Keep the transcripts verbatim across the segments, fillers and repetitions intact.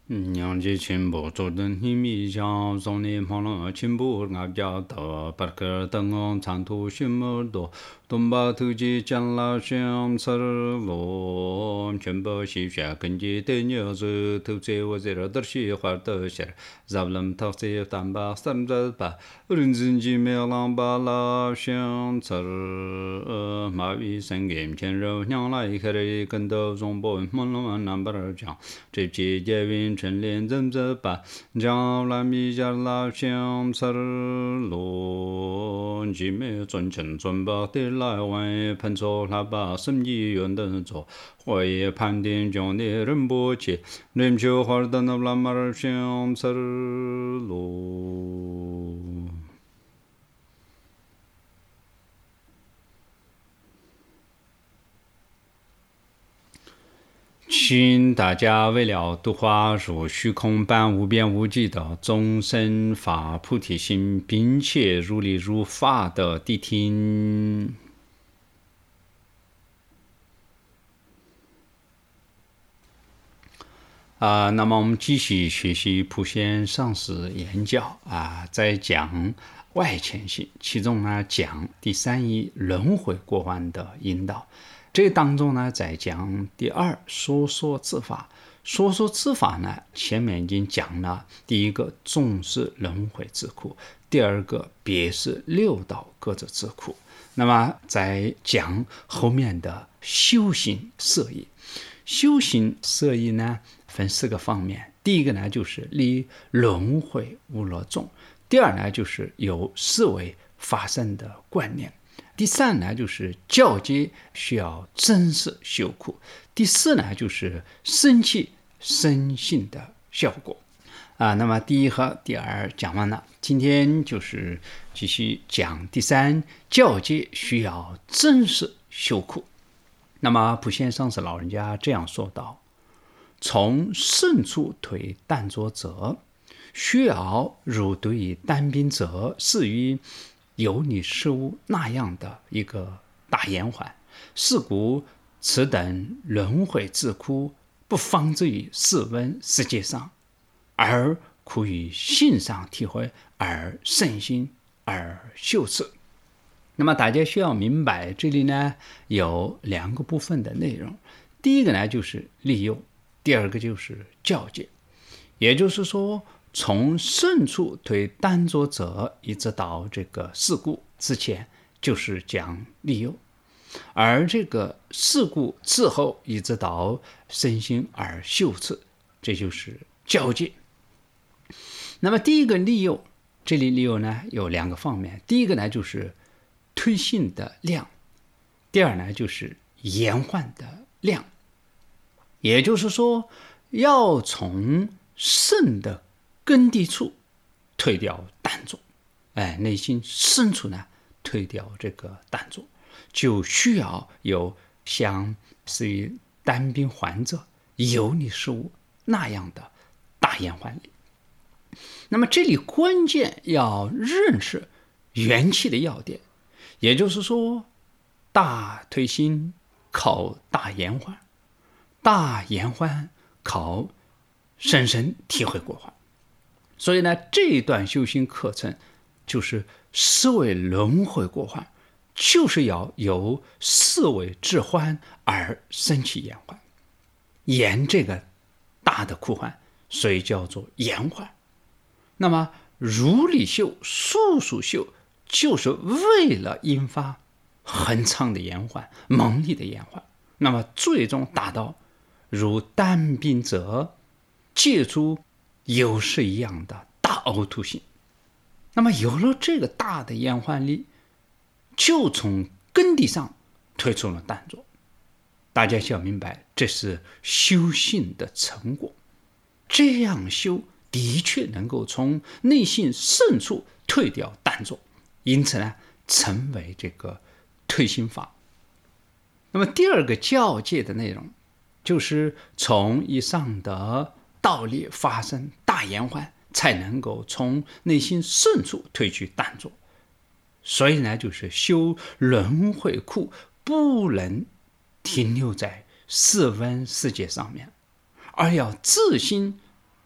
娘家亲不做等你米香，送你旁人亲不俺家的，把个等我长途寻么多，东巴头机将老乡吃罗，全部西下跟着的牛子，头在我这儿得西花的些，咱们他在单把三着把，人生几没浪把老乡吃，马尾生根前肉娘来开的跟到中波梦龙南巴儿讲，这季节云晨练怎着把，将来米家老乡吃罗，几没尊称尊把的来玩，喷出喇叭生意远的做，我也盘点将的人不起，人就花的那拉马儿乡吃罗。请大家为了度化如虚空般无边无际的众生发菩提心，并且如理如法的谛听。啊、呃，那么我们继续学习普贤上师言教啊、呃，在讲外潜性，其中呢讲第三义轮回过患的引导。这当中呢，在讲第二说说之法。说说之法呢，前面已经讲了，第一个重视轮回之苦，第二个别是六道各自之苦。那么在讲后面的修行摄意，修行摄意呢分四个方面。第一个呢就是离轮回无乐众，第二呢就是有思维发生的观念。第三呢，就是教诫需要真实修苦；第四呢，就是生气生性的效果。啊，那么第一和第二讲完了，今天就是继续讲第三，教诫需要真实修苦。那么普贤上师老人家这样说道：从胜处推淡浊者，需要如对于单兵者，是于有你事物那样的一个大延缓，是故此等轮回之苦，不方至于世温世界上，而苦于性上体会，而身心而修持。那么大家需要明白，这里呢有两个部分的内容，第一个呢就是利诱，第二个就是教诫。也就是说，从胜处推单浊者一直到这个事故之前，就是讲利诱；而这个事故之后一直到身心而修持，这就是教诫。那么第一个利诱，这里利诱呢有两个方面，第一个呢就是推性的量，第二呢就是延缓的量。也就是说，要从胜的根蒂处退掉淡浊，哎，内心深处呢退掉这个淡浊，就需要有像是于单兵患者有你事物那样的大延缓力。那么这里关键要认识元气的要点，也就是说，大推心靠大延缓，大延缓靠深深体会过患。所以呢，这一段修行课程就是思维轮回过患，就是要由思维致欢而生起延缓，延这个大的苦患，所以叫做延缓。那么如理修、速速修，就是为了引发很长的延缓、猛烈的延缓，那么最终达到如单兵者借出有时一样的大呕吐性。那么有了这个大的延缓力，就从根蒂上推出了淡浊。大家需要明白，这是修行的成果。这样修的确能够从内心深处退掉淡浊，因此呢，成为这个退心法。那么第二个教诫的内容，就是从以上的道理发生大延缓，才能够从内心深处退去淡浊。所以呢，就是修轮回苦，不能停留在世温世界上面，而要自心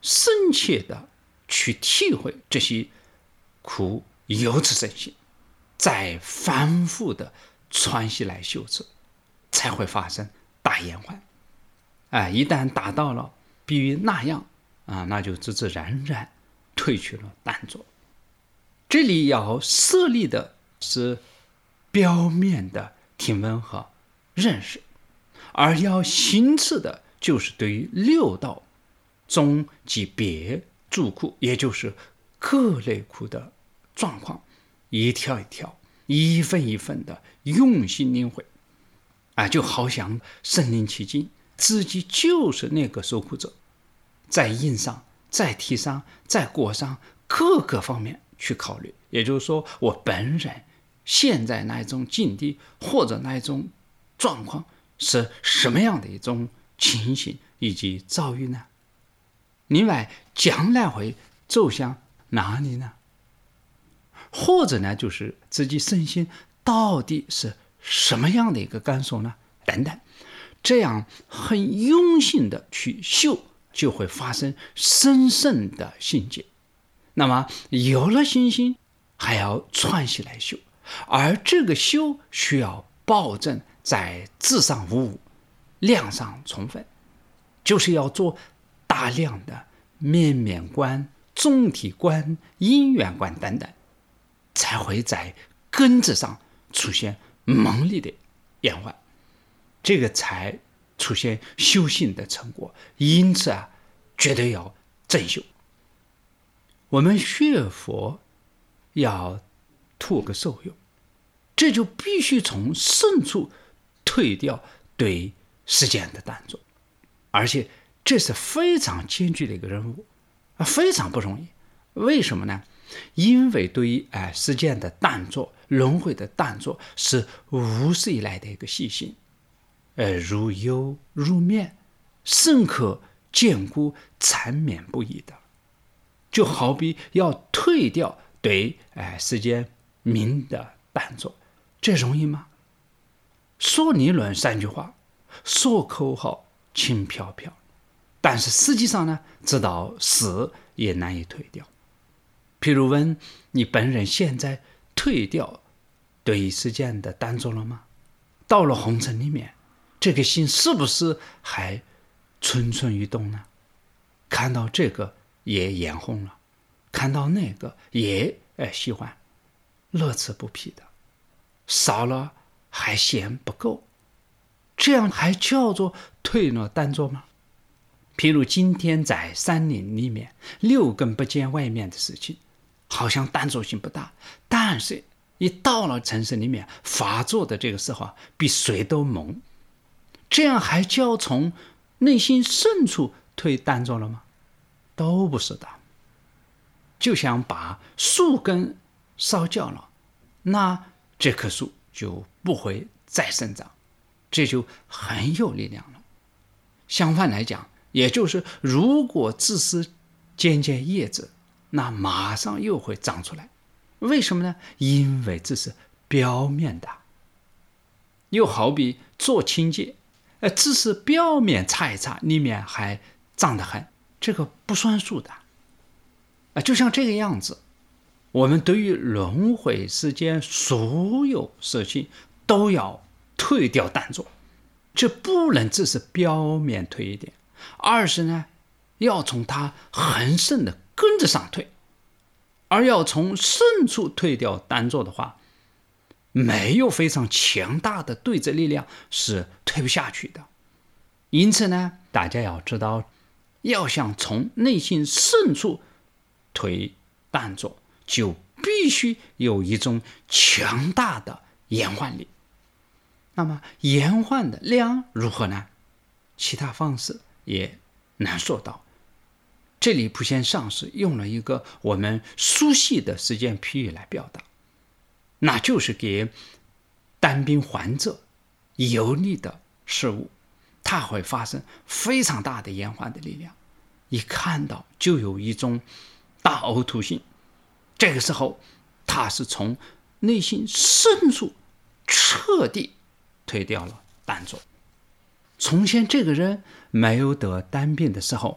深切的去体会这些苦由此生起，再反复的传习来修持，才会发生大延缓。啊，一旦达到了必于那样啊，那就自自然然退去了淡作。这里要设立的是表面的听闻和认识，而要行持的就是对于六道中及别诸苦，也就是各类苦的状况，一条一条一份一份的用心领会啊，就好像身临其境，自己就是那个受苦者，在因上在体上在果上各个方面去考虑。也就是说，我本人现在那一种境地或者那一种状况是什么样的一种情形以及遭遇呢？另外，将来会走向哪里呢？或者呢，就是自己身心到底是什么样的一个感受呢？等等，这样很用心的去修，就会发生深深的信解。那么有了信心，还要传习来修，而这个修需要保证在质上无误，量上充分，就是要做大量的面面观、总体观、因缘观等等，才会在根子上出现猛烈的延缓，这个才出现修行的成果。因此啊，绝对要正修。我们学佛要图个受用，这就必须从深处退掉对世间的淡作，而且这是非常艰巨的一个任务，非常不容易。为什么呢？因为对于哎世间的淡作、轮回的淡作是无始以来的一个习性，呃，如忧如面，深刻坚固缠绵不已的。就好比要退掉对哎世间名的淡作，这容易吗？说理论三句话，说口号轻飘飘，但是实际上呢，直到死也难以退掉。譬如问你本人现在退掉对世间的淡作了吗？到了红尘里面，这个心是不是还蠢蠢欲动呢？看到这个也眼红了，看到那个也呃喜欢，乐此不疲的，少了还嫌不够，这样还叫做退了淡作吗？譬如今天在山林里面六根不见外面的事情，好像淡作性不大，但是一到了城市里面发作的这个时候啊，比水都猛，这样还叫从内心深处退淡作了吗？都不是的。就像把树根烧焦了，那这棵树就不会再生长，这就很有力量了。相反来讲，也就是如果只是尖尖叶子，那马上又会长出来。为什么呢？因为这是表面的。又好比做清洁，呃，只是表面擦一擦，里面还脏得很，这个不算数的。啊，就像这个样子，我们对于轮回世间所有事情都要退掉淡作，这不能只是表面退一点，而是呢，要从它很深的根子上退，而要从深处退掉淡作的话，没有非常强大的对峙力量是退不下去的。因此呢，大家要知道，要想从内心深处退淡作，就必须有一种强大的延缓力。那么延缓的量如何呢？其他方式也难说到。这里普贤上师用了一个我们熟悉的实践譬喻来表达，那就是给单病患者有利的事物，它会发生非常大的延缓的力量，一看到就有一种大呕吐性。这个时候他是从内心深处彻底退掉了淡作。从前这个人没有得单病的时候，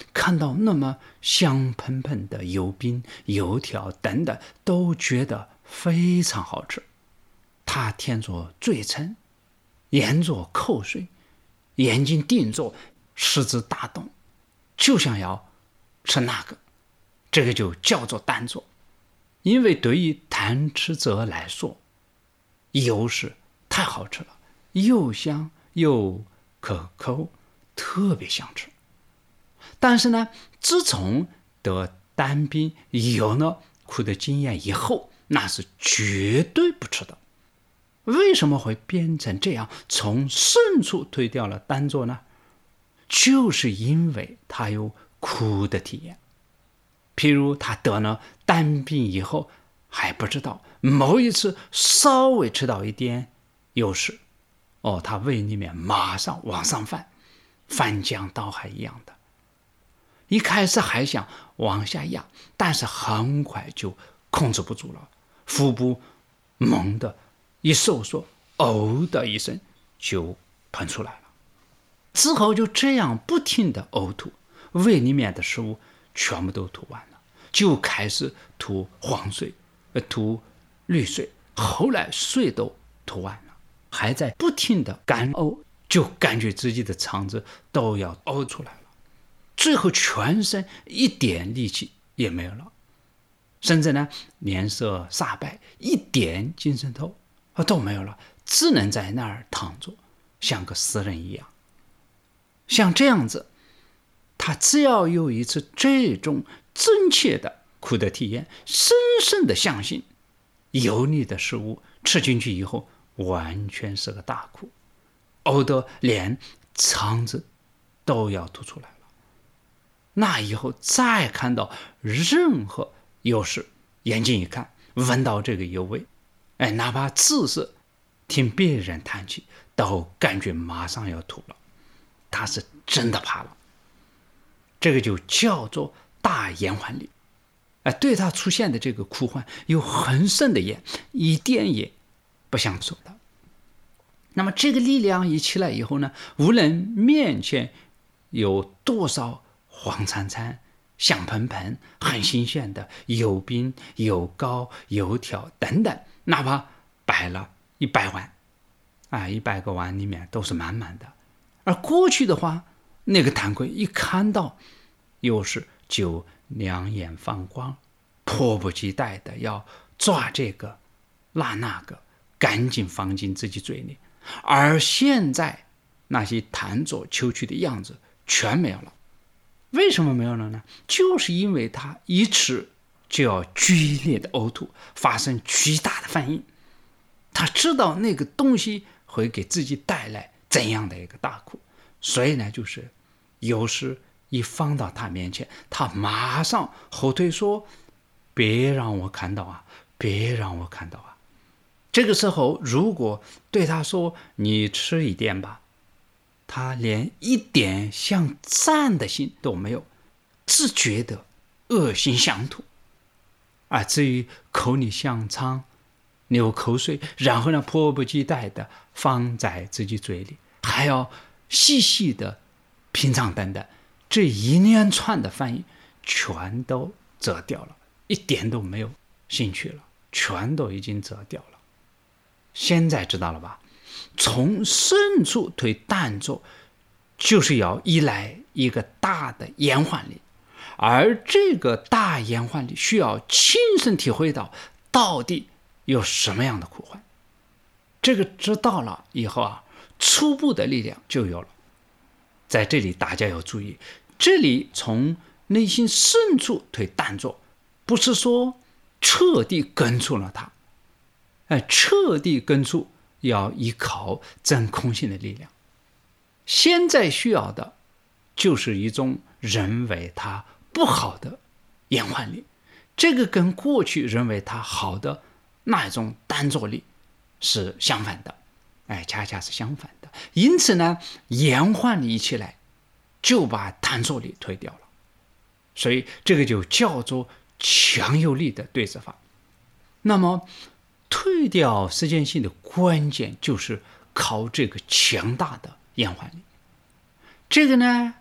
看到那么香喷喷的油饼、油条等等，都觉得非常好吃。他添着嘴唇，咽着口水，眼睛定着，食指大动，就想要吃那个。这个就叫做耽坐。因为对于贪吃者来说，油是太好吃了，又香又可口，特别想吃。但是呢，自从得单兵有了苦的经验以后，那是绝对不吃的。为什么会变成这样，从深处推掉了耽坐呢？就是因为他有苦的体验。譬如他得了单病以后，还不知道，某一次稍微吃到一点油食，哦，他胃里面马上往上翻，翻江倒海一样的。一开始还想往下压，但是很快就控制不住了，腹部猛地一收缩，哦的一声就喷出来了。之后就这样不停的呕吐，胃里面的食物全部都吐完了，就开始吐黄水，吐绿水，后来水都吐完了，还在不停的干呕，就感觉自己的肠子都要呕出来了，最后全身一点力气也没有了，甚至呢脸色煞白，一点精神头都没有了，只能在那儿躺着，像个死人一样。像这样子，他只要有一次这种真切的苦的体验，深深的相信油腻的食物吃进去以后完全是个大苦，呕得连肠子都要吐出来了。那以后再看到任何油食，眼睛一看，闻到这个油味，哎，哪怕只是听别人谈起，都感觉马上要吐了。他是真的怕了。这个就叫做大延缓力。哎，对他出现的这个苦患有很深的厌，一点也不想走的。那么这个力量一起来以后呢，无论面前有多少黄灿灿、香喷喷、很新鲜的油饼、油糕、油条等等，哪怕摆了一百碗，啊，一百个碗里面都是满满的。而过去的话，那个贪鬼一看到又是就两眼放光，迫不及待的要抓这个拉那个，赶紧放进自己嘴里。而现在那些贪着求取的样子全没有了。为什么没有了呢？就是因为他一吃就要剧烈的呕吐，发生巨大的反应。他知道那个东西会给自己带来怎样的一个大苦，所以呢，就是有时一放到他面前，他马上后退说：“别让我看到啊，别让我看到啊。”这个时候，如果对他说：“你吃一点吧”，他连一点想赞的心都没有，只觉得恶心想吐。啊，至于口里香肠、流口水，然后呢，迫不及待的放在自己嘴里，还要细细的品尝等等，这一连串的反应全都折掉了，一点都没有兴趣了，全都已经折掉了。现在知道了吧？从深处推耽坐，就是要依赖一个大的延缓力，而这个大延缓力需要亲身体会到到底有什么样的苦患。这个知道了以后啊，初步的力量就有了。在这里大家要注意，这里从内心深处推耽坐，不是说彻底根除了它，哎，彻底根除要依靠真空性的力量。现在需要的就是一种认为它不好的延缓力，这个跟过去认为它好的那一种耽坐力是相反的，哎，恰恰是相反的。因此呢，延缓力一起来就把耽坐力推掉了，所以这个就叫做强有力的对治法。那么退掉时间性的关键就是靠这个强大的延缓力。这个呢，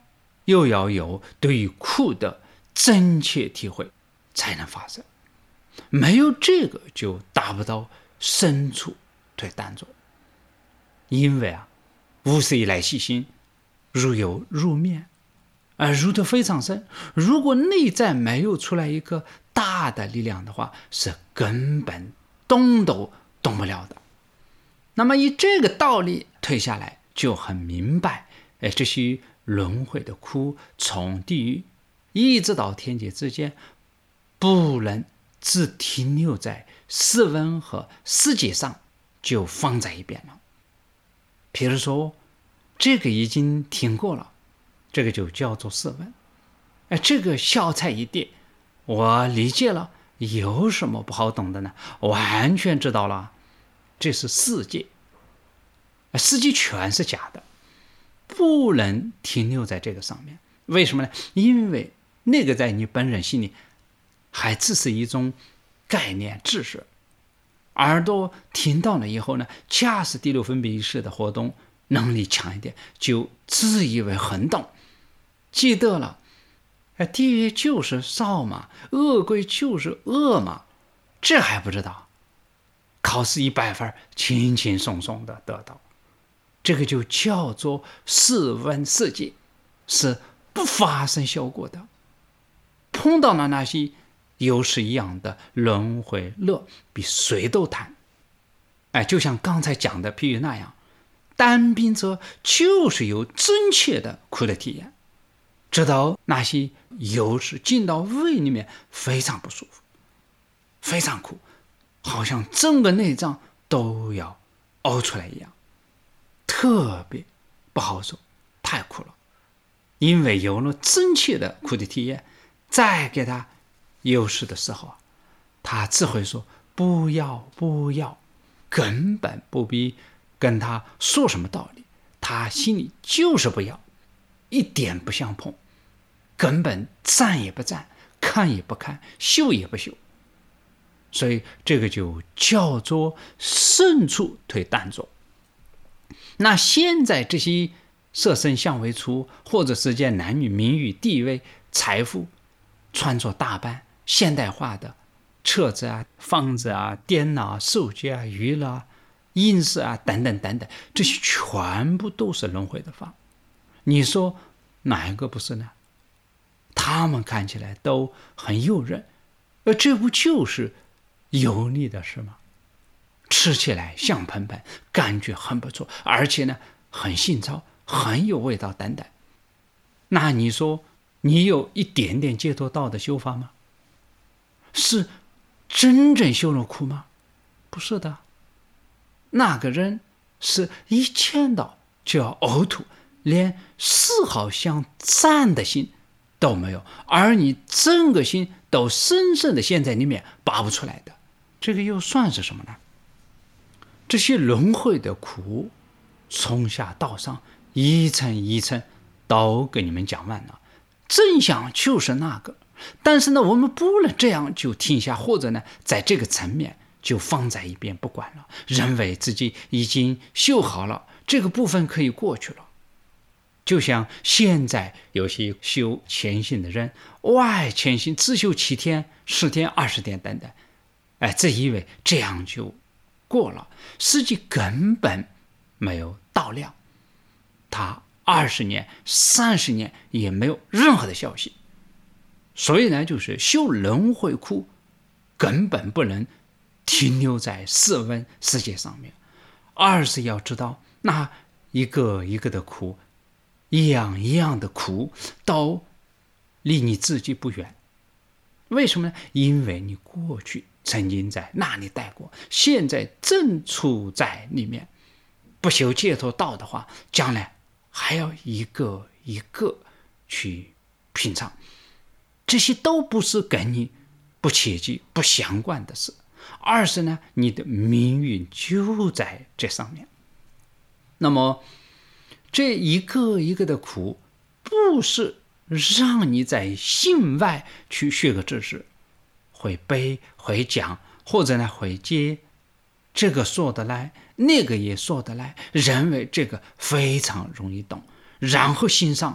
又要有对于苦的真切体会才能发生。没有这个就达不到深处对淡着。因为啊，五十以来细心，如有入面，而入得非常深。如果内在没有出来一个大的力量的话，是根本动都动不了的。那么以这个道理推下来，就很明白，哎，这些轮回的苦，从地狱一直到天界之间，不能只停留在世温和世界上就放在一边了。比如说这个已经听过了，这个就叫做世温，哎，这个小菜一碟，我理解了，有什么不好懂的呢？完全知道了，这是世界，世界全是假的，不能停留在这个上面。为什么呢？因为那个在你本人心里还只是一种概念知识，耳朵听到了以后呢，假使第六分别意识的活动能力强一点，就自以为很懂，记得了，地狱就是烧嘛，恶鬼就是恶嘛，这还不知道？考试一百分，轻轻松松的得到，这个就叫做世温世界，是不发生效果的。碰到了那些又是一样的轮回乐，比谁都贪。哎，就像刚才讲的譬喻那样，单兵者就是有真切的苦的体验，直到那些油是进到胃里面非常不舒服，非常苦，好像整个内脏都要呕出来一样，特别不好受，太苦了。因为有了真切的苦的体验，再给他优势的时候啊，他只会说不要不要，根本不必跟他说什么道理，他心里就是不要，一点不想碰，根本站也不站，看也不看，嗅也不嗅。所以这个就叫做深处推淡着。那现在这些色身相为出，或者是见男女名誉地位财富穿着打扮现代化的车子啊房子啊电脑手机啊娱乐啊饮食啊等等等等，这些全部都是轮回的法。你说哪一个不是呢？他们看起来都很诱人，而这不就是油腻的事吗？吃起来香喷喷，感觉很不错，而且呢很新潮，很有味道等等。那你说你有一点点解脱道的修法吗？是真正修了苦吗？不是的。那个人是一见到就要呕吐，连丝毫想站的心都没有，而你整个心都深深的陷在里面拔不出来的，这个又算是什么呢？这些轮回的苦，从下到上一层一层都给你们讲完了，真相就是那个。但是呢，我们不能这样就停下，或者呢，在这个层面就放在一边不管了，认为自己已经修好了，这个部分可以过去了。就像现在有些修潜心的人，外潜心只修七天、十天、二十天等等，哎，自以为这样就过了，实际根本没有到量，他二十年、三十年也没有任何的消息。所以呢，就是修轮回苦，根本不能停留在世温世界上面，而是要知道那一个一个的苦，一样一样的苦，都离你自己不远。为什么呢？因为你过去曾经在那里待过，现在正处在里面。不修解脱道的话，将来还要一个一个去品尝。这些都不是跟你不切记不相关的事，而是呢，你的命运就在这上面。那么这一个一个的苦，不是让你在心外去学个知识，会背会讲，或者呢会接，这个说得来，那个也说得来，认为这个非常容易懂，然后心上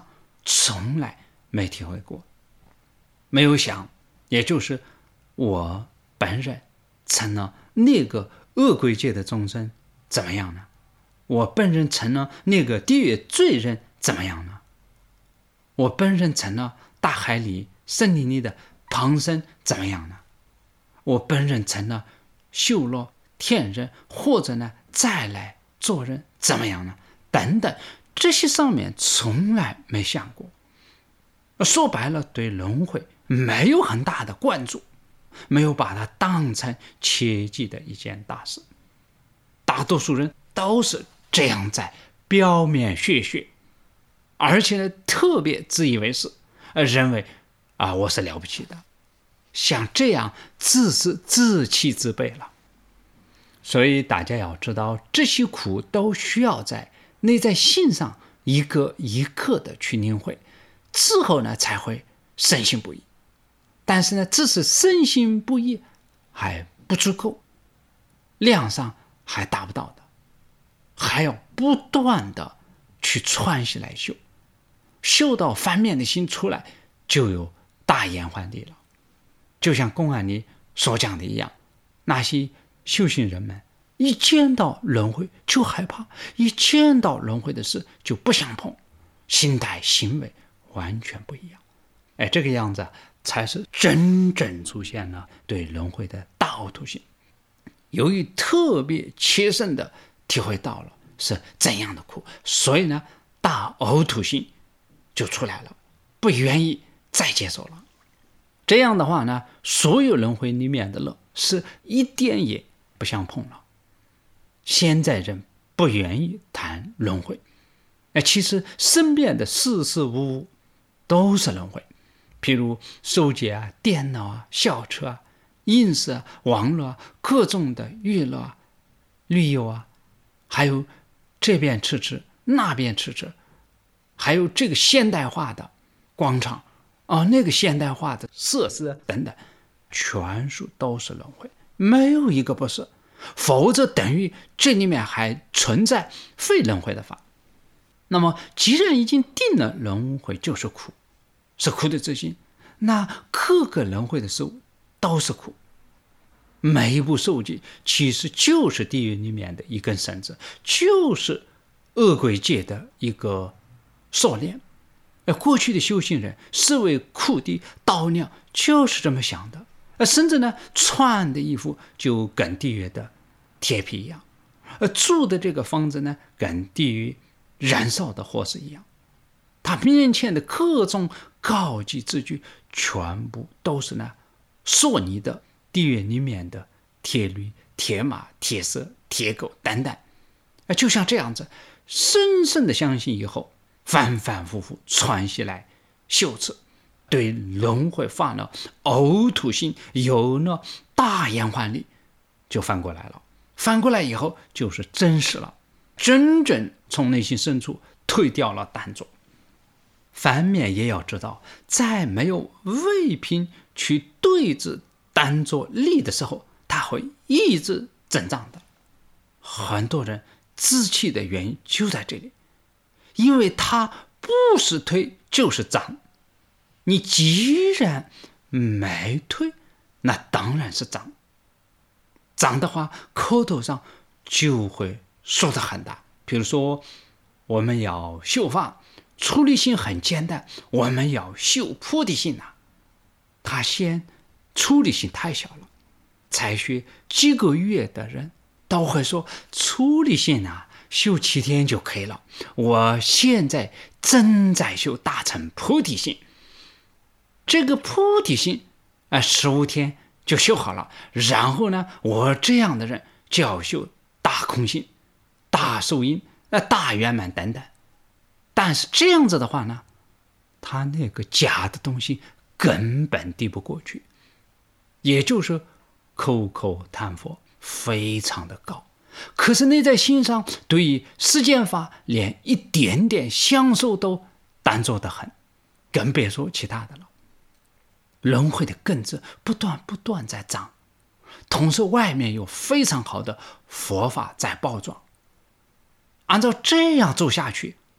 从来没体会过，没有想，也就是我本人成了那个恶鬼界的众生怎么样呢？我本人成了那个地狱罪人怎么样呢？我本人成了大海里森林里的旁生怎么样呢？我本人成了修罗天人，或者呢再来做人怎么样呢？等等，这些上面从来没想过。说白了，对轮回没有很大的关注，没有把它当成切记的一件大事。大多数人都是这样在表面学学，而且呢特别自以为是，认为啊我是了不起的，像这样自是自欺自卑了。所以大家要知道，这些苦都需要在内在心上一个一个的去领会，之后呢才会深信不疑。但是呢，只是深信不疑还不足够，量上还达不到的，还要不断的去串习来修，修到反面的心出来，就有大延缓力了。就像公案里所讲的一样，那些修行人们一见到轮回就害怕，一见到轮回的事就不想碰，心态行为完全不一样。哎，这个样子才是真正出现了对轮回的大呕吐性。由于特别切身的体会到了是怎样的苦，所以呢大呕吐性就出来了，不愿意再接受了。这样的话呢，所有轮回里面的乐是一点也不想碰了。现在人不愿意谈轮回，其实身边的事事物物都是轮回，譬如手机啊、电脑啊、校车啊、影视啊、网络啊、各种的娱乐啊、旅游啊，还有这边吃吃那边吃吃，还有这个现代化的广场啊，那个现代化的设施等等，全数都是轮回，没有一个不是，否则等于这里面还存在非轮回的法。那么既然已经定了轮回就是苦，是苦的自信，那各个轮回的事物都是苦。每一部手机其实就是地狱里面的一根绳子，就是恶鬼界的一个锁链。过去的修行人视为苦的倒尿就是这么想的，甚至呢穿的衣服就跟地狱的铁皮一样，住的这个房子呢跟地狱燃烧的火石一样。他面前的各种高级字句全部都是呢索尼的地狱里面的铁驴、铁马、铁蛇、铁狗等等。就像这样子深深的相信以后，反反复复传习来修持，对轮回法呢呕吐心有了大延缓力，就翻过来了。翻过来以后就是真实了，真正从内心深处退掉了单着。反面也要知道，在没有未品去对治单着力的时候，它会一直增长的。很多人自弃的原因就在这里，因为它不是退就是涨。你既然没退，那当然是涨。涨的话，口头上就会说得很大。比如说，我们要修法，出离心很简单，我们要修菩提心啊。他先出离心太小了，才学几个月的人都会说出离心啊，修七天就可以了。我现在正在修大乘菩提心，这个菩提心啊，十五天就修好了。然后呢，我这样的人就要修大空心、大受因、大圆满等等。但是这样子的话呢，他那个假的东西根本递不过去，也就是口口谈佛非常的高，可是内在心上对于世间法连一点点享受都单着得很，更别说其他的了。轮回的根子不断不断在长，同时外面有非常好的佛法在包装，按照这样走下去，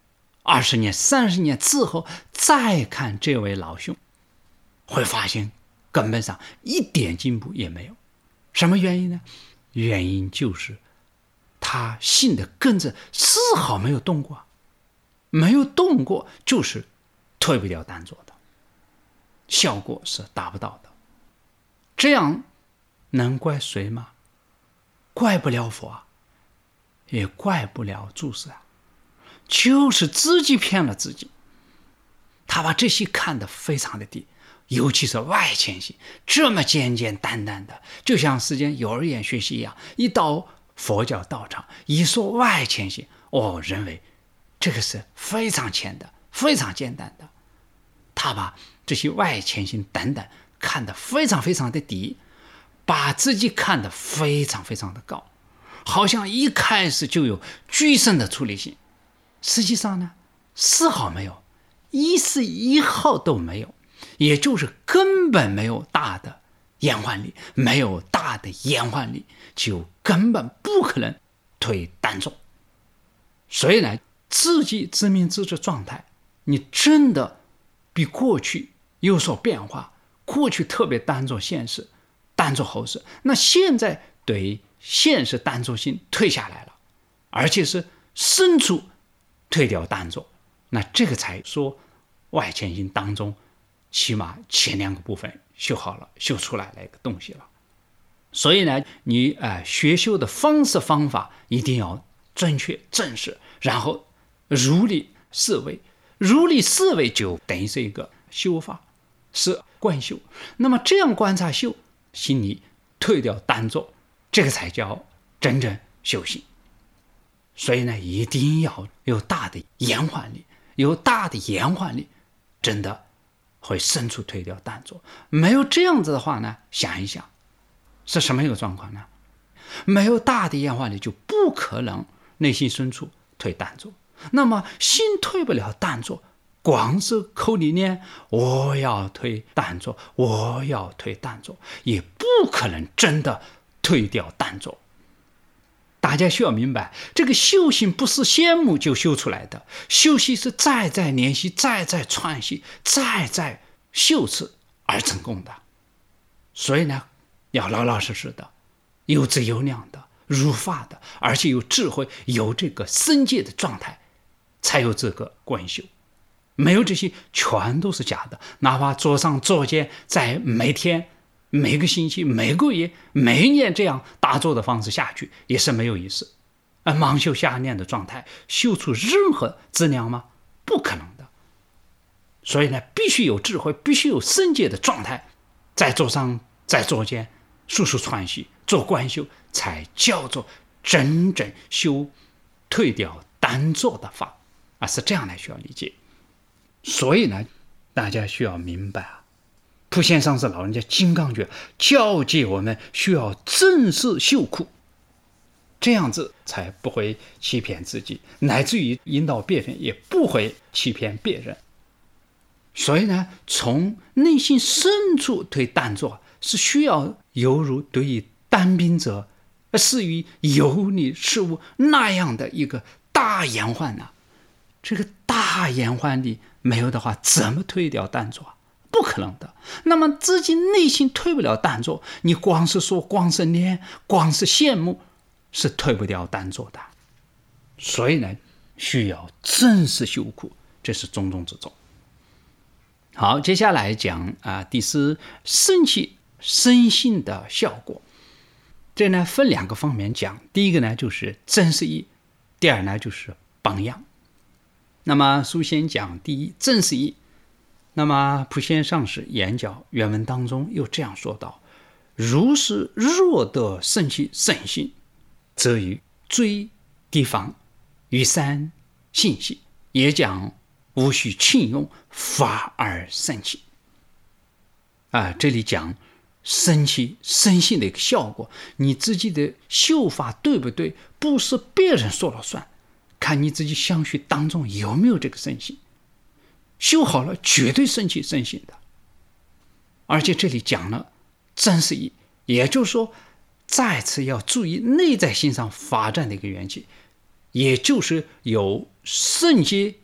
二十年、三十年之后再看这位老兄，会发现根本上一点进步也没有。什么原因呢？原因就是他信的根子丝毫没有动过，没有动过就是退不掉单做的，效果是达不到的。这样能怪谁吗？怪不了佛啊，也怪不了祖师啊，就是自己骗了自己。他把这些看得非常的低，尤其是外潜性，这么简简单单的，就像世间幼儿园学习一样，一到佛教道场一说外潜性，我认为这个是非常浅的，非常简单的。他把这些外潜性等等看得非常非常的低，把自己看得非常非常的高，好像一开始就有巨深的出离心，实际上呢丝毫没有，一丝一毫都没有，也就是根本没有大的延缓力，没有大的延缓力，就根本不可能推单做。所以呢，自己自明自知状态，你真的比过去有所变化，过去特别单做现实，单做后世，那现在对现实单做性退下来了，而且是深处退掉单做，那这个才说外潜性当中起码前两个部分修好了，修出来了一个东西了。所以呢，你呃学修的方式方法一定要正确正式，然后如理思维，如理思维就等于是一个修法，是观修。那么这样观察修，心里退掉单做，这个才叫真正修行。所以呢，一定要有大的延缓力，有大的延缓力，真的会深处退掉单做。没有这样子的话呢，想一想是什么一个状况呢？没有大的延缓力，就不可能内心深处退单做。那么心退不了单做，光是口里念我要退单做，我要退单做，也不可能真的退掉单做。大家需要明白，这个修行不是羡慕就修出来的，修行是再再练习，再再串习，再再修持而成功的。所以呢，要老老实实的，有质有量的，如法的，而且有智慧，有这个深界的状态，才有这个观修。没有这些全都是假的，哪怕桌上坐间，在每天每个星期每个月每一年这样打坐的方式下去也是没有意思。而盲修瞎念的状态修出任何质量吗？不可能的。所以呢，必须有智慧，必须有深界的状态，在桌上在桌间速速串习做观修，才叫做真正修退掉单做的法啊，是这样来需要理解。所以呢，大家需要明白啊，普贤上师老人家金刚诀教诫我们需要正视修苦，这样子才不会欺骗自己，乃至于引导别人也不会欺骗别人。所以呢，从内心深处推单做，是需要犹如对于单兵者是于有理事物那样的一个大延缓呢。这个大延缓力没有的话，怎么退掉单做？不可能的。那么自己内心退不了单做，你光是说，光是念，光是羡慕，是退不掉单做的。所以呢，需要正视修苦，这是重中之重。好，接下来讲啊、呃，第四生气生性的效果。这呢分两个方面讲，第一个呢就是真实义，第二呢就是榜样。那么首先讲第一，真实义。那么普贤上师演讲原文当中又这样说道：如是若得生气生性，则于追地方于三信息，也讲无需庆用，法而生气。啊，这里讲生气生性的一个效果，你自己的修法对不对，不是别人说了算，看你自己相续当中有没有这个生性。修好了绝对生气生性的。而且这里讲了真实义，也就是说再次要注意内在心上发展的一个缘起，也就是有圣洁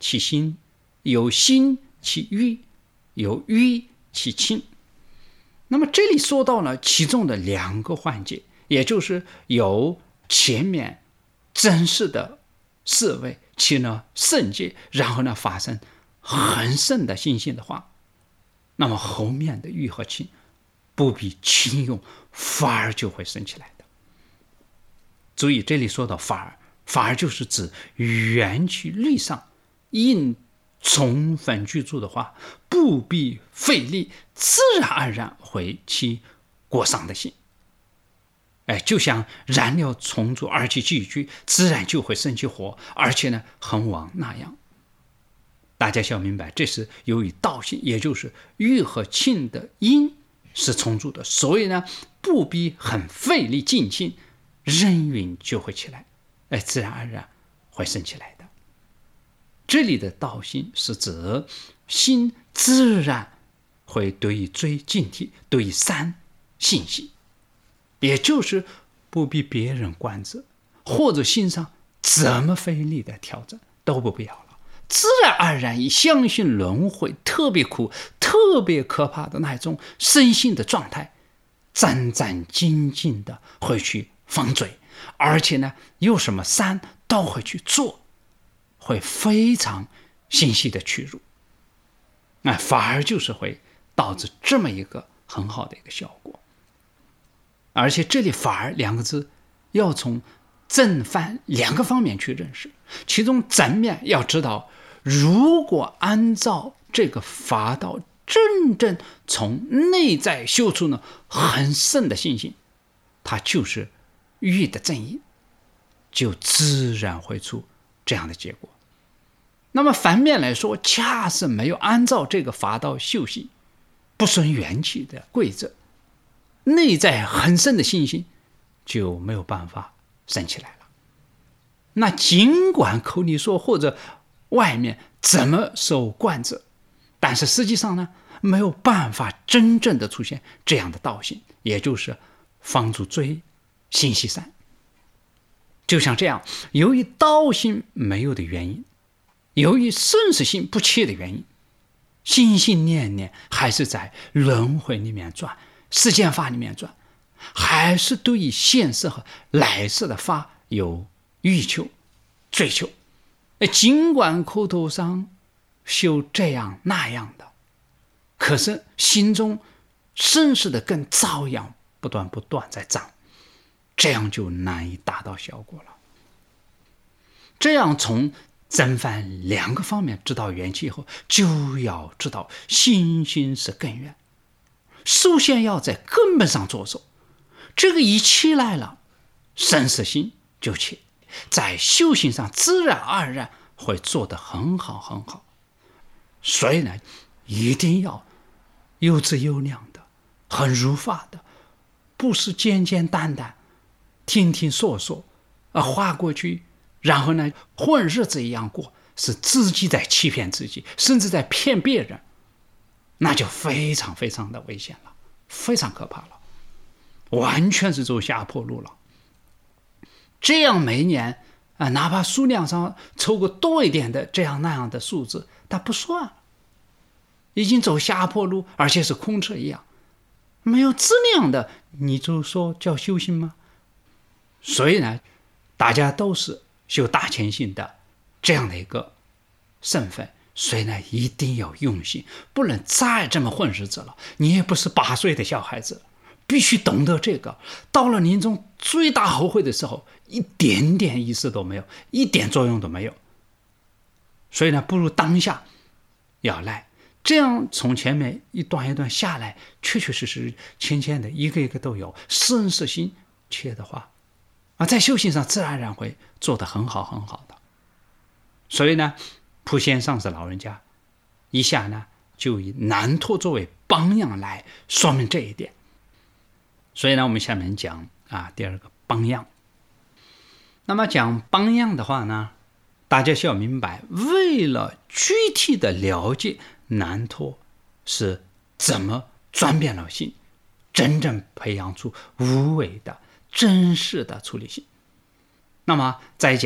其心，有心其欲，有欲其亲。那么这里说到了其中的两个环节，也就是有前面真实的四位，其呢圣洁，然后呢发生很盛的信心的话，那么后面的欲和亲不必轻用，反而就会升起来的。注意这里说到反而，反而就是指缘起律上应充分居住的话，不必费力，自然而然会起过上的心。哎，就像燃料充足而且聚聚，自然就会生起火，而且呢很旺那样。大家需要明白，这是由于道性，也就是欲和庆的因是充足的，所以呢不必很费力尽心，人云就会起来，哎，自然而然会升起来的。这里的道性是指心自然会对于追敬体，对于三信息，也就是不必别人关着，或者心上怎么费力的调整都不必要了，自然而然以相信轮回特别苦特别可怕的那种身心的状态，战战兢兢的会去防追，而且呢有什么山都会去做，会非常信息的屈辱，那反而就是会导致这么一个很好的一个效果。而且这里反而两个字要从正反两个方面去认识，其中正面要知道，如果按照这个法道真正从内在修出呢很深的信心，它就是欲的正义，就自然会出这样的结果。那么反面来说，恰是没有按照这个法道修习，不顺缘起的规则，内在很深的信心就没有办法升起来了。那尽管口里说或者外面怎么受贯着，但是实际上呢没有办法真正的出现这样的道性，也就是方住追信息散。就像这样，由于道性没有的原因，由于生死性不切的原因，心心念念还是在轮回里面转，世间法里面转，还是对于现世和来世的法有欲求追求，尽管口头上修这样那样的，可是心中生死的根照样不断不断在长，这样就难以达到效果了。这样从正反两个方面知道缘起以后，就要知道心心是根源，首先要在根本上着手，这个一起来了，生死心就起，在修行上自然而然会做得很好很好。所以呢一定要有质有量的，很如法的，不是简简单单听听说说啊，划过去，然后呢混日子一样过，是自己在欺骗自己，甚至在骗别人，那就非常非常的危险了，非常可怕了，完全是走下坡路了。这样每一年啊，哪怕数量上凑个多一点的这样那样的数字，它不算，已经走下坡路，而且是空车一样，没有质量的，你就说叫修行吗？所以呢，大家都是修大虔信的这样的一个身份，所以呢一定要用心，不能再这么混日子了。你也不是八岁的小孩子，必须懂得这个。到了临终最大后悔的时候，一点点意思都没有，一点作用都没有。所以呢，不如当下要来，这样从前面一段一段下来，确确实实浅浅的一个一个都有生死心切的话啊，在修行上自然而然会做得很好很好的。所以呢，普贤上师老人家一下呢就以南托作为榜样来说明这一点。所以呢，我们下面讲啊第二个榜样。那么讲榜样的话呢，大家需要明白，为了具体的了解南托是怎么转变了心，真正培养出无为的真实的处理性。那么再讲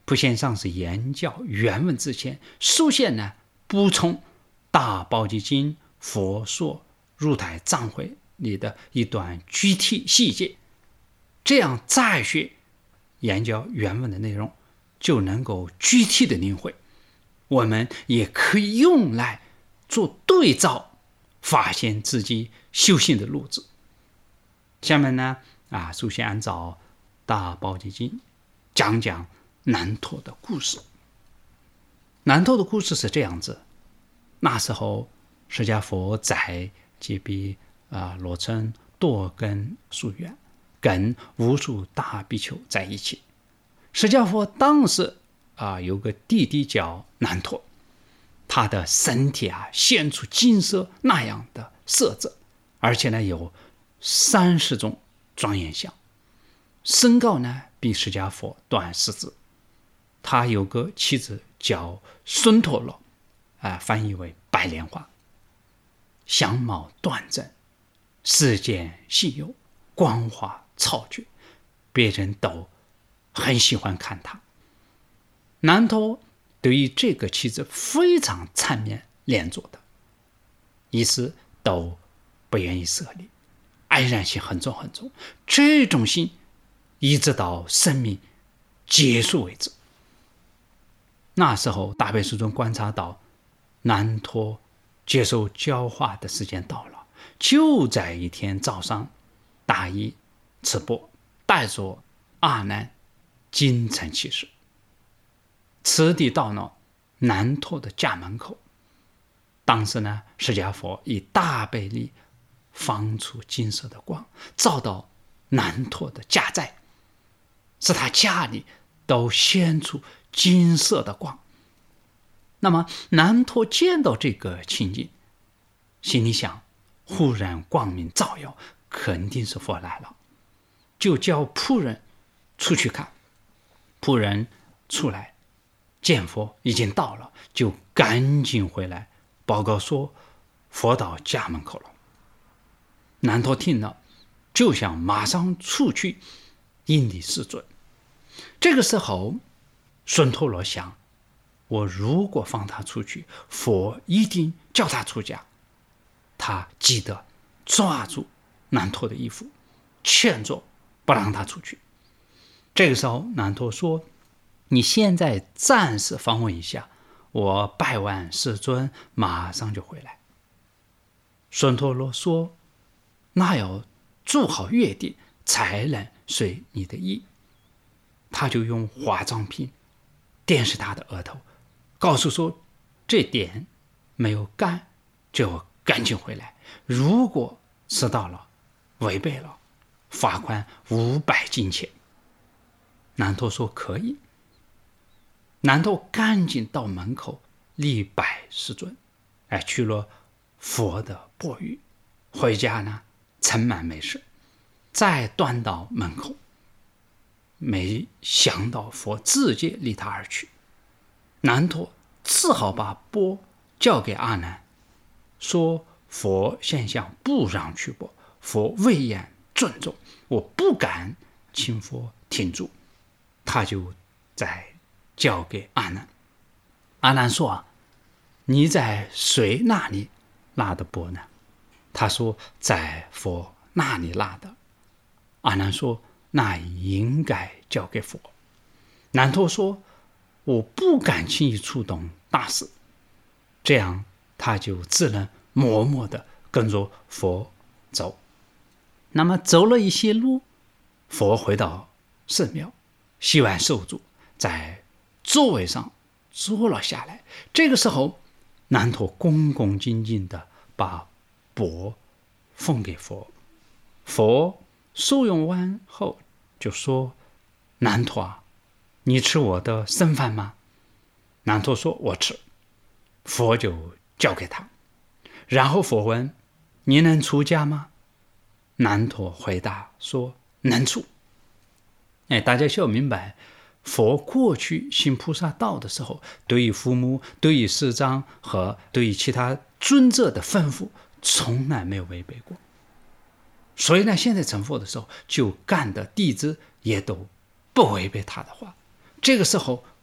普贤上师言教原文之前，首先呢补充大宝积经佛说入台藏会里的一段具体细节，这样再学研究原文的内容，就能够具体的领会。我们也可以用来做对照，发现自己修行的路子。下面呢，啊，首先按照大宝积经讲讲南陀的故事。南陀的故事是这样子：那时候释迦佛在揭谛啊罗城多根树园，跟无数大比丘在一起。释迦佛当时啊有个弟弟叫南陀，他的身体啊现出金色那样的色泽，而且呢有三十种庄严相，身高呢比释迦佛短四指。他有个妻子叫孙陀罗，啊，翻译为白莲花，相貌端正，世间稀有，光华超绝，别人都很喜欢看他。南陀对于这个妻子非常缠绵恋着的，一时都不愿意舍离，爱染心很重很重，这种心一直到生命结束为止。那时候大悲师尊观察到南陀接受教化的时间到了，就在一天早上大衣赤膊，带着阿难进城去世。此地到了南陀的家门口，当时呢释迦佛以大悲力放出金色的光，照到南陀的家宅，使他家里都显出金色的光。那么南陀见到这个情景，心里想，忽然光明照耀，肯定是佛来了，就叫仆人出去看。仆人出来见佛已经到了，就赶紧回来报告说佛到家门口了。南陀听了，就想马上出去迎礼世尊。这个时候孙陀罗想，我如果放他出去，佛一定叫他出家。他记得抓住南陀的衣服，劝着不让他出去。这个时候南陀说，你现在暂时访问一下，我拜完世尊马上就回来。孙陀罗说，那要做好约定才能随你的意。他就用化妆品点是他的额头，告诉说，这点没有干就赶紧回来，如果迟到了违背了，罚款五百金钱。南陀说可以。南陀赶紧到门口礼拜世尊，哎，去了佛的钵盂，回家呢盛满美食，再端到门口，没想到佛直接离他而去。南陀只好把钵交给阿难，说佛现象不让取钵，佛威严尊重，我不敢请佛停住。他就再交给阿难。阿难说啊，你在谁那里拿的钵呢？他说在佛那里拿的。阿难说，那应该交给佛。南陀说，我不敢轻易触动大事。这样他就只能默默地跟着佛走。那么走了一些路，佛回到寺庙，洗完手足，在座位上坐了下来。这个时候南陀恭恭敬敬地把钵奉给佛。佛受用完后就说，南陀啊，你吃我的剩饭吗？南陀说我吃。佛就交给他，然后佛问，你能出家吗？南陀回答说能出。哎，大家需要明白，佛过去行菩萨道的时候，对于父母、对于师长和对于其他尊者的吩咐从来没有违背过。所以呢，现在成佛的时候，就干的弟子也都不违背他的话。这个时候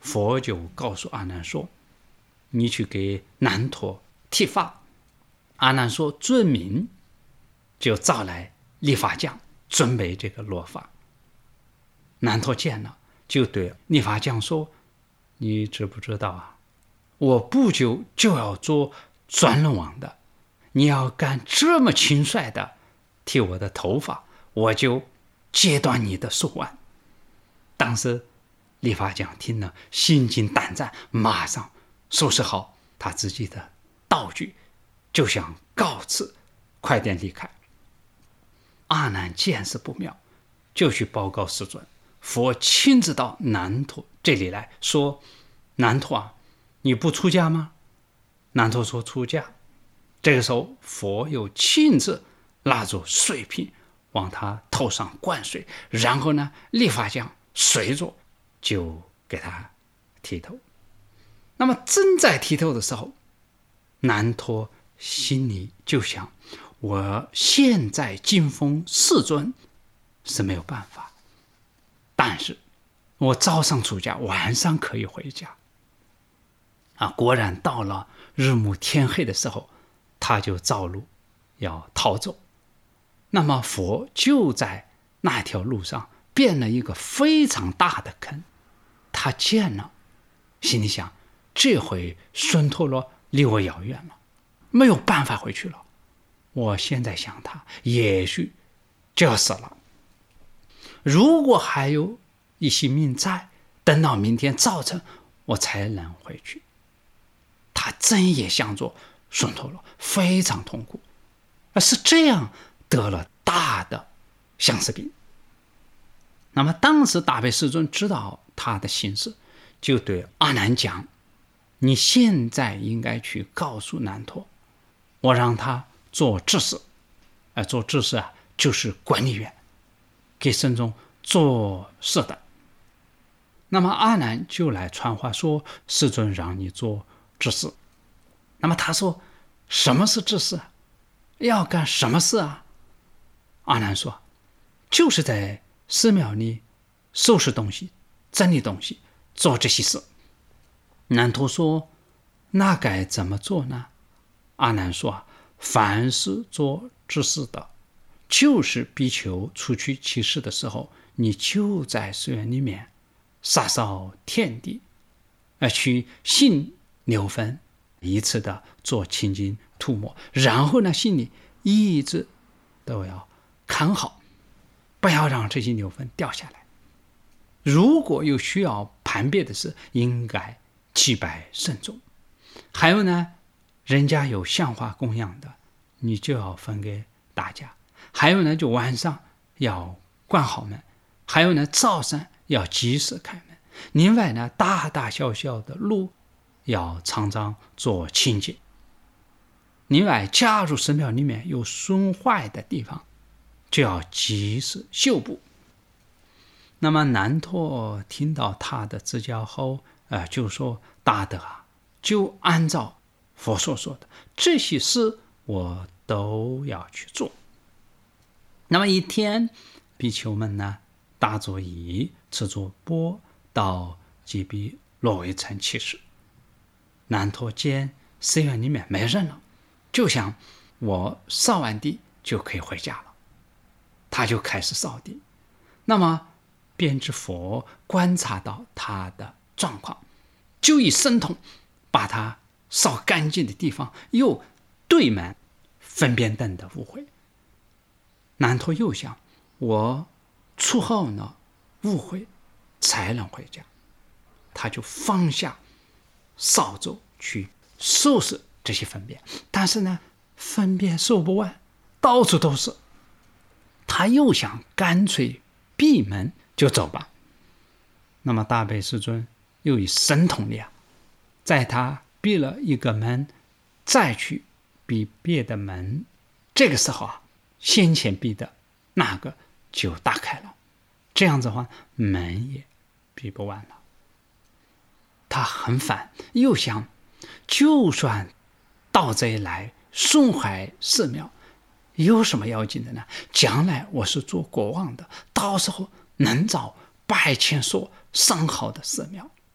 佛就告诉阿难说，你去给难陀剃发。阿难说遵命，就召来理发匠准备这个落发。难陀见了，就对理发匠说，你知不知道啊，我不久就要做转轮王的，你要敢这么轻率的剃我的头发，我就截断你的手腕。当时理发匠听了心惊胆战，马上收拾好他自己的道具，就想告辞，快点离开。阿难见势不妙，就去报告世尊。佛亲自到难陀这里来说，难陀啊，你不出家吗？难陀说出家。这个时候佛又亲自拿着水瓶往他头上灌水，然后呢理发匠随着就给他剃头。那么正在剃头的时候，难陀心里就想，我现在敬奉世尊是没有办法，但是我早上出家，晚上可以回家啊。果然到了日暮天黑的时候，他就造路要逃走。那么佛就在那条路上变了一个非常大的坑，他见了，心里想，这回孙陀罗离我遥远了，没有办法回去了，我现在想他也许就要死了，如果还有一些命在，等到明天早晨我才能回去。他真也想着孙陀罗，非常痛苦，而是这样得了大的相思病。那么当时大悲世尊知道他的心事，就对阿难讲，你现在应该去告诉难陀，我让他做知事，呃、做知事啊，就是管理员，给僧众做事的。那么阿难就来传话说，世尊让你做知事。那么他说，什么是知事？要干什么事啊？阿难说，就是在寺庙里收拾东西，整理东西，做这些事。难陀说，那该怎么做呢？阿难说，凡是做知事的，就是比丘出去乞食的时候，你就在寺院里面洒扫天地，而去信牛粪，一次的做清净涂抹，然后呢心里一直都要看好，不要让这些牛粪掉下来。如果有需要盘别的事，应该祭拜慎重。还有呢，人家有香花供养的，你就要分给大家。还有呢，就晚上要关好门，还有呢，早上要及时开门。另外呢，大大小小的路要常常做清洁。另外，假如寺庙里面有损坏的地方，就要及时修补。那么难陀听到他的指教后，呃，就说，大德啊，就按照佛所说的这些事我都要去做。那么一天，比丘们呢打坐椅，吃着钵，到吉比罗卫城乞食。难陀见寺院里面没人了，就想我扫完地就可以回家了，他就开始扫地。那么遍知佛观察到他的状况，就以神通把他扫干净的地方又堆满粪便等的污秽。难陀又想，我除好了污秽才能回家，他就放下扫帚去收拾这些粪便。但是呢，粪便收不完，到处都是。他又想干脆闭门就走吧。那么大悲世尊又以神通力啊，在他闭了一个门，再去闭别的门，这个时候啊，先前闭的那个就打开了，这样子的话门也闭不完了。他很烦，又想，就算盗贼来损坏寺庙，有什么要紧的呢？将来我是做国王的，到时候能造百千所上好的寺庙，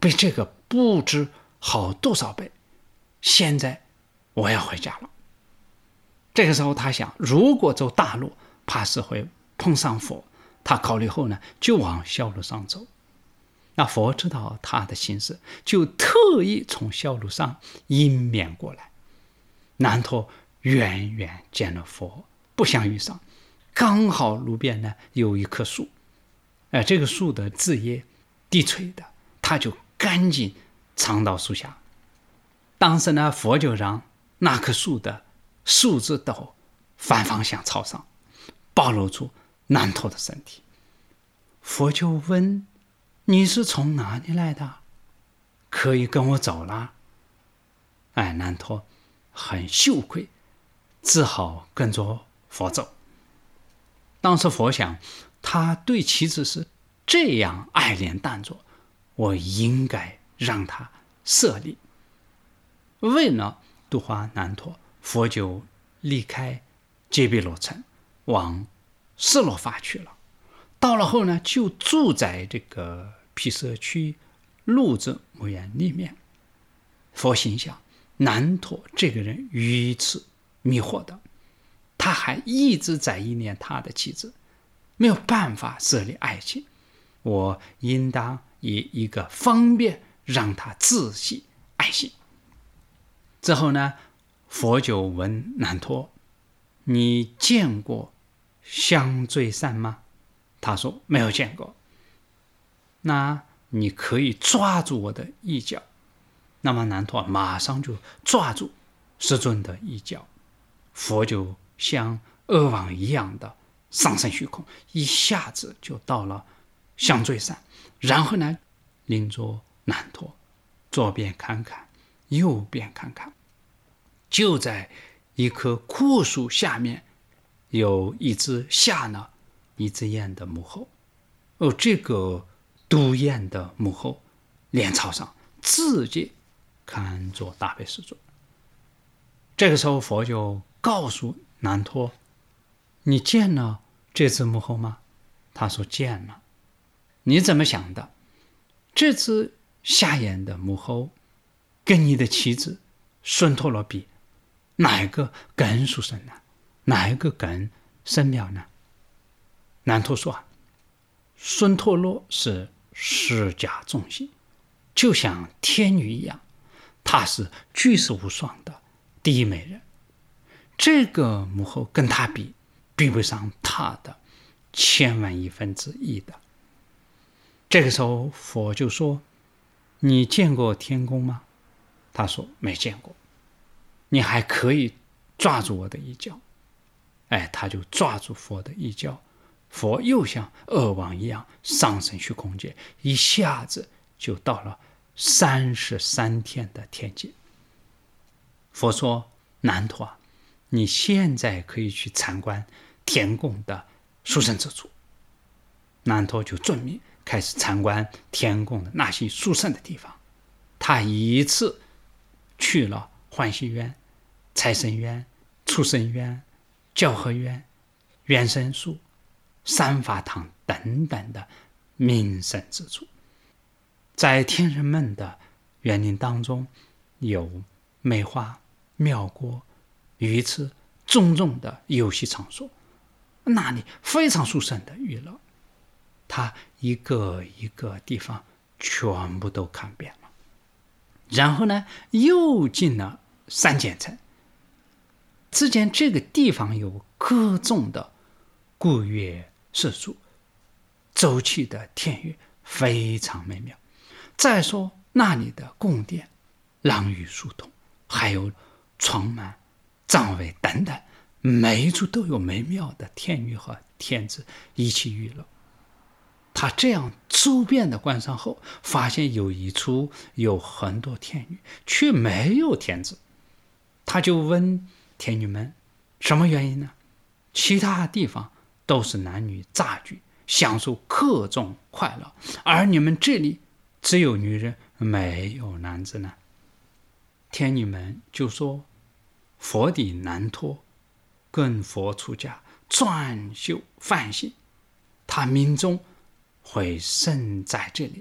比这个不知好多少倍。现在我要回家了。这个时候他想，如果走大路，怕是会碰上佛。他考虑后呢，就往小路上走。那佛知道他的心思，就特意从小路上迎面过来。南陀远远见了佛，不想遇上。刚好路边呢有一棵树，呃，这个树的枝叶低垂的，他就赶紧藏到树下。当时呢，佛就让那棵树的树枝斗反方向朝上，暴露出南陀的身体。佛就问：你是从哪里来的？可以跟我走了？哎，南陀很羞愧，只好跟着佛走。当时佛想，他对妻子是这样爱怜淡着，我应该让他舍利。为了度化南陀，佛就离开揭毗罗城，往斯罗伐去了。到了后呢，就住在这个毗舍区鹿子木园里面。佛心想，南陀这个人愚痴迷惑的，他还一直在依恋他的妻子，没有办法舍离爱情。我应当以一个方便让他自息爱心。之后呢，佛就问南陀：你见过香坠山吗？他说没有见过。那你可以抓住我的衣角。那么南陀马上就抓住世尊的衣角，佛就像恶王一样的上升虚空，一下子就到了香坠山。然后呢，领着南陀左边看看，右边看看。就在一棵枯树下面，有一只下了一只眼的母后。哦，这个独眼的母后脸朝上，直接看着大悲世尊。这个时候佛就告诉南陀：你见了这只母后吗？他说见了。你怎么想的？这只下眼的母后跟你的妻子孙陀罗比，哪一个更殊胜呢？哪一个更深妙呢？南陀说：孙陀罗是释迦众心，就像天女一样，她是居士无双的第一美人。这个母后跟她比，比不上她的千万亿分之一的。这个时候佛就说：你见过天宫吗？他说没见过。你还可以抓住我的衣角。哎，他就抓住佛的衣角，佛又像恶王一样上升虚空界，一下子就到了三十三天的天界。佛说：南陀啊，你现在可以去参观天宫的殊胜之处。南陀就遵命，开始参观天宫的那些殊胜的地方。他一次去了欢喜园、财神院、畜生院、教和院、圆生树、三法堂等等的名胜之处。在天人们的园林当中，有梅花、妙果、鱼池种种的游戏场所，那里非常殊胜的娱乐。他一个一个地方全部都看遍了。然后呢，又进了三间城。只见这个地方有各种的鼓乐四柱，周期的天乐非常美妙。再说那里的宫殿朗语疏通，还有床幔、帐帷等等，每一处都有美妙的天乐和天子一起娱乐。他这样周遍的观赏后，发现有一处有很多天女，却没有天子。他就问天女们：什么原因呢？其他地方都是男女杂居，享受各种快乐，而你们这里只有女人，没有男子呢？天女们就说：佛的南陀跟佛出家，专修梵行，他命中会生在这里，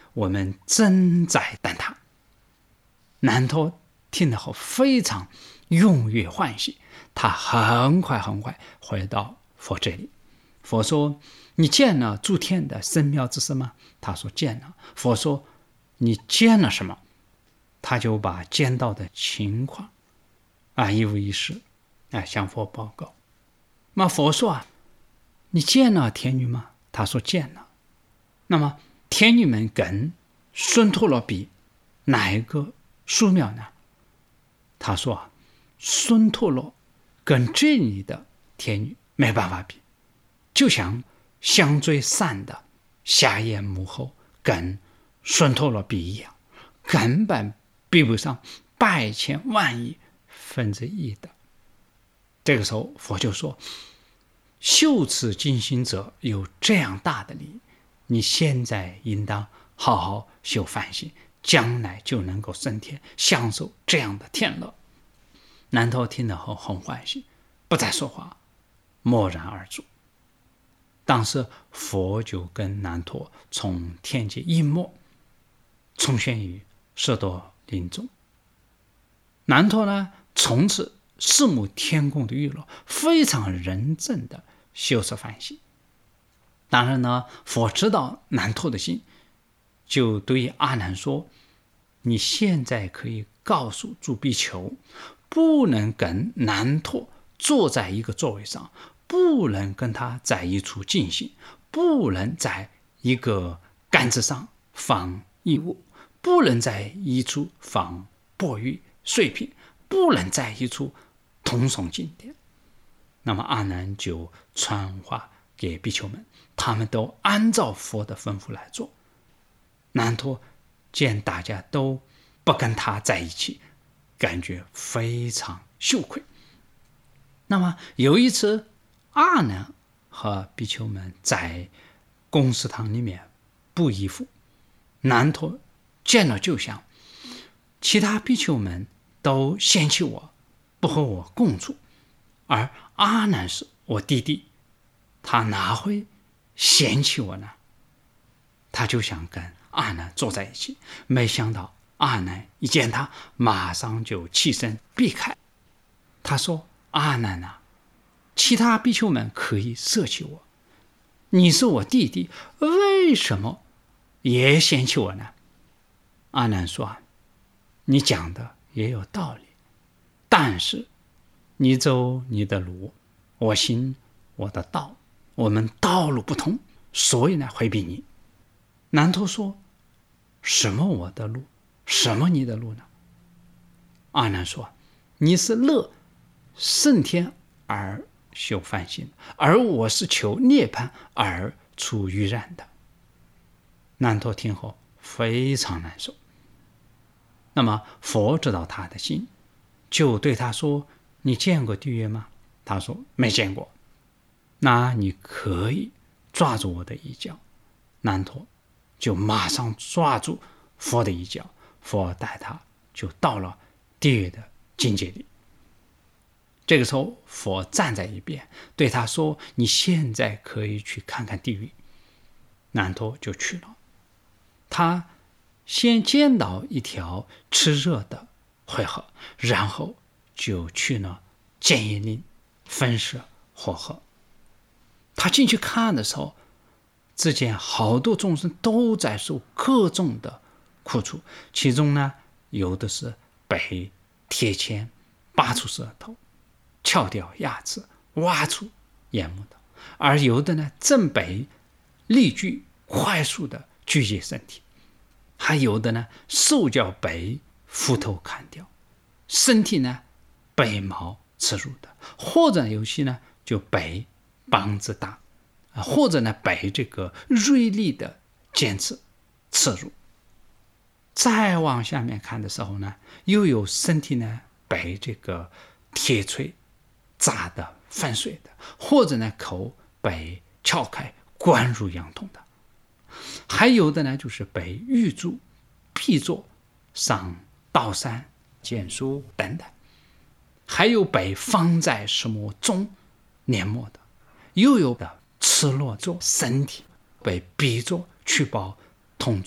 我们正在等他。南陀听了后非常踊跃欢喜，他很快很快回到佛这里。佛说：你见了诸天的深妙之色吗？他说见了。佛说：你见了什么？他就把见到的情况啊一五一十啊向佛报告。那佛说啊，你见了天女吗？他说见了。那么天女们跟孙陀罗比哪一个殊妙呢？他说啊，孙陀罗跟这里的天女没办法比，就像相追善的夏夜母后跟孙陀罗比一样，根本比不上百千万亿分之一的。这个时候佛就说，修持精行者有这样大的利益，你现在应当好好修梵行，将来就能够升天，享受这样的天乐。南陀听了后很欢喜，不再说话，默然而住。当时佛就跟南陀从天界一没，重现于舍多林中。南陀呢，从此四目天宫的娱乐，非常认真的修持梵行。当然呢，佛知道南陀的心，就对阿难说，你现在可以告诉诸比丘，不能跟南陀坐在一个座位上，不能跟他在一处进行，不能在一个杆子上放衣物，不能在一处放钵盂碎品，不能在一处同诵经典。那么阿难就传话给比丘们，他们都按照佛的吩咐来做。南陀见大家都不跟他在一起，感觉非常羞愧。那么有一次，阿难和比丘们在供食堂里面布衣服，南陀见了就想，其他比丘们都嫌弃我，不和我共处，而阿难是我弟弟，他哪会嫌弃我呢？他就想跟阿难坐在一起，没想到阿难一见他，马上就起身避开。他说，阿难啊，其他比丘们可以舍弃我，你是我弟弟，为什么也嫌弃我呢？阿难说，你讲的也有道理，但是你走你的路，我行我的道，我们道路不同，所以呢回避你。南陀说，什么我的路，什么你的路呢？阿难说，你是乐升天而修梵行，而我是求涅槃而出于染的。南陀听后非常难受。那么佛知道他的心，就对他说，你见过地狱吗？他说没见过。那你可以抓住我的衣角。南陀就马上抓住佛的衣角，佛带他就到了地狱的境界里。这个时候佛站在一边对他说，你现在可以去看看地狱。南陀就去了。他先见到一条炽热的火河，然后就去了剑叶林分舍火河。他进去看的时候，只见好多众生都在受各种的苦楚，其中呢，有的是被铁钎拔出舌头，撬掉牙齿，挖出眼目的，而有的呢，正被利锯快速的锯解身体，还有的呢，手脚被斧头砍掉，身体呢被矛刺入的，或者有些呢就被棒子打，或者呢被这个锐利的尖刺刺入。再往下面看的时候呢，又有身体呢被这个铁锤砸得粉碎的，或者呢口被撬开灌入羊筒的，还有的呢就是被玉柱劈作上刀山剑书等等，还有被放在石磨中碾磨的，又有的赤裸着身体被逼着去包铜柱，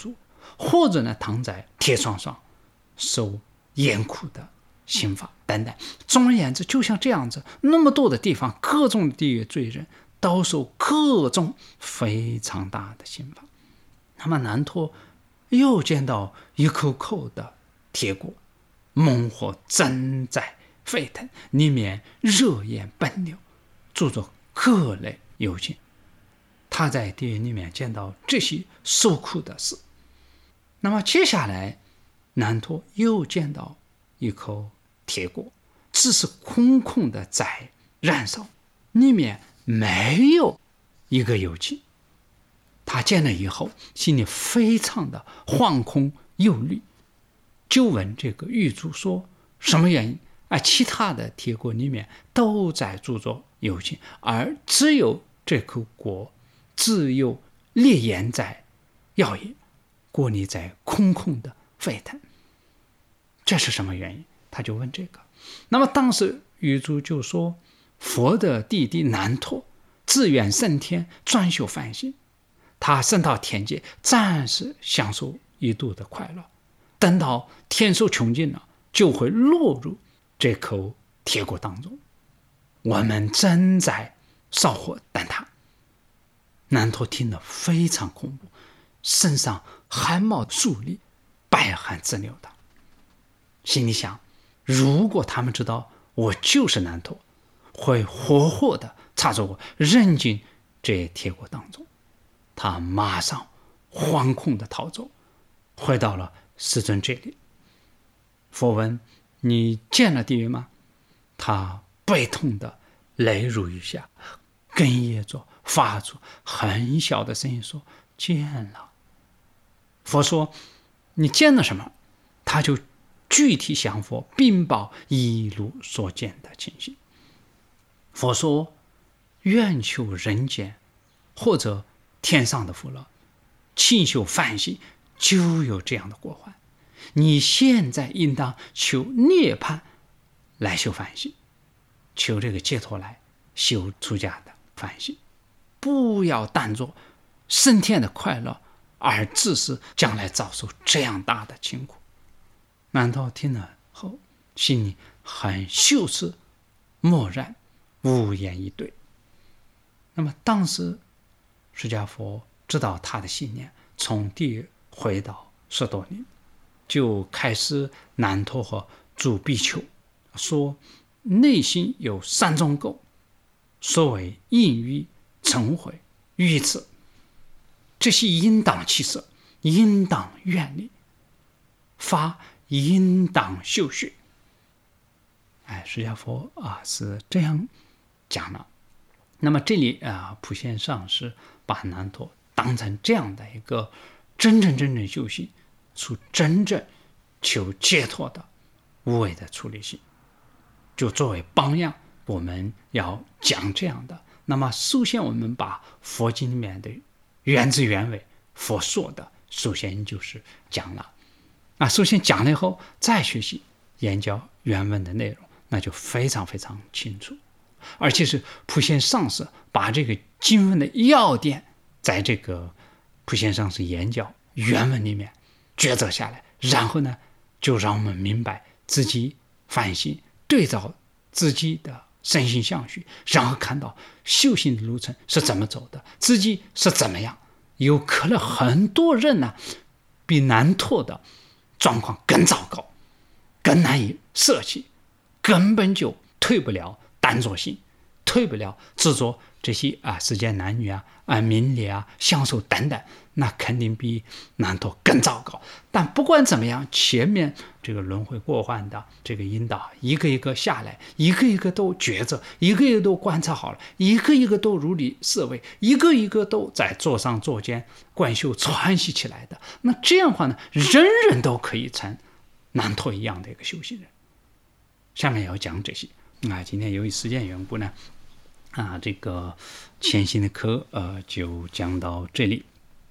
或者呢躺在铁床上受严酷的刑罚等等。总而言之，就像这样子，那么多的地方，各种的地狱罪人都受各种非常大的刑罚。那么南陀又见到一口口的铁锅，猛火正在沸腾，里面热焰奔流，住着各类幽精。他在地狱里面见到这些受苦的事。那么接下来南陀又见到一口铁锅，只是空空的在燃烧，里面没有一个幽精。他见了以后心里非常的惶恐忧虑，就问这个狱卒说什么原因啊？其他的铁锅里面都在住着幽精，而只有这口锅只有烈焰在耀眼，锅里在空空的沸腾，这是什么原因？他就问这个。那么当时狱卒就说，佛的弟弟南陀自愿升天专修梵行，他升到天界暂时享受一度的快乐，等到天寿穷尽了，就会落入这口铁锅当中，我们正在烧火等他。南陀听得非常恐怖，身上汗毛竖立，百汗直流的，心里想，如果他们知道我就是南陀，会活活的插着我扔进这铁锅当中。他马上惶恐的逃走，回到了世尊这里。佛问，你见了地狱吗？他悲痛的泪如雨下，哽咽着发出很小的声音说，见了。佛说，你见了什么？他就具体向佛禀报一路所见的情形。佛说，愿求人间或者天上的福乐，勤修梵行，就有这样的果患。你现在应当求涅槃来修梵行，求这个解脱来修出家的梵行，不要当作升天的快乐，而致使将来遭受这样大的辛苦。南陀听了后，心里很羞耻，默然无言以对。那么当时释迦佛知道他的信念，从地狱回到舍多林，就开始南陀和诸比丘说，内心有三种垢，所谓淫欲、嗔恚、愚痴，这些应当弃舍，应当远离，法应当修学。哎，释迦佛啊是这样讲了。那么这里啊，普贤上师把南陀当成这样的一个真正真正修行出真正求解脱的无为的出离心，就作为榜样，我们要讲这样的。那么首先我们把佛经里面的原汁原味佛说的首先就是讲了啊，首先讲了以后再学习研究原文的内容，那就非常非常清楚。而且是普贤上师把这个经文的要点在这个普贤上师研究原文里面抉择下来，然后呢就让我们明白自己反省，对照自己的身心相续，然后看到修行的路程是怎么走的，自己是怎么样。有可能很多人呢比南陀的状况更糟糕，更难以舍弃，根本就退不了单着心，退不了执着这些啊世间男女啊啊名利啊享受等等，那肯定比南陀更糟糕。但不管怎么样，前面这个轮回过患的这个引导一个一个下来，一个一个都抉择，一个一个都观察好了，一个一个都如理思维，一个一个都在座上座间观修传习起来的。那这样的话呢，人人都可以成南陀一样的一个修行人。下面要讲这些啊，今天由于时间缘故呢，啊，这个前行的课呃就讲到这里。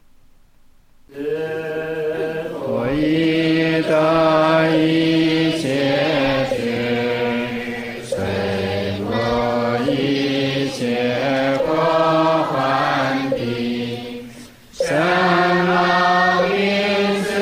我已得一切智，随我一切过患地，生老病死。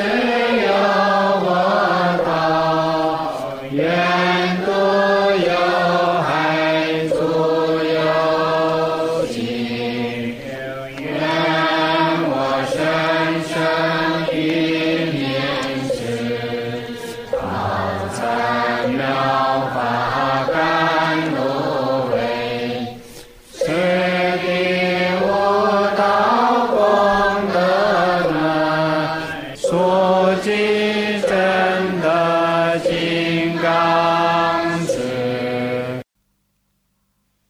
佛经。